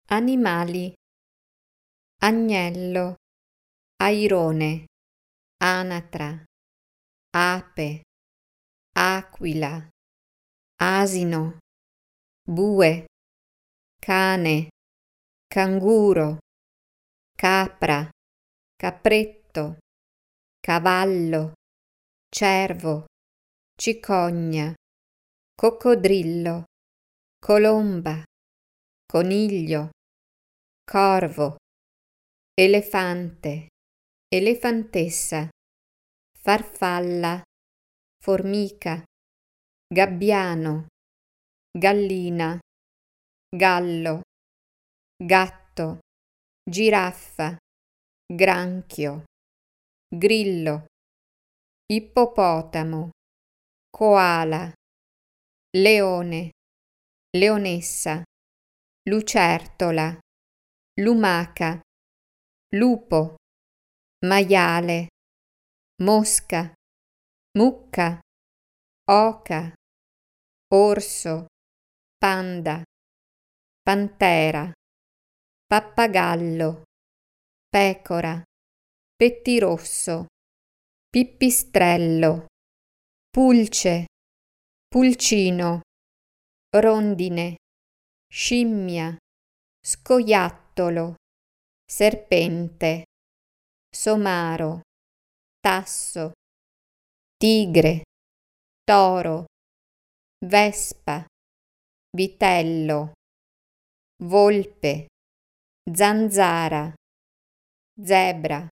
Animali: agnello, airone, anatra, ape, aquila, asino, bue, cane, canguro, capra, capretto, cavallo, cervo, cicogna, coccodrillo, colomba, coniglio, corvo, elefante, elefantessa, farfalla, formica, gabbiano, gallina, gallo, gatto, giraffa, granchio, grillo, ippopotamo, koala, leone, leonessa, lucertola, lumaca, lupo, maiale, mosca, mucca, oca, orso, panda, pantera, pappagallo, pecora, pettirosso, pipistrello, pulce, pulcino, rondine, scimmia, scoiattolo, serpente, somaro, tasso, tigre, toro, vespa, vitello, volpe, zanzara, zebra,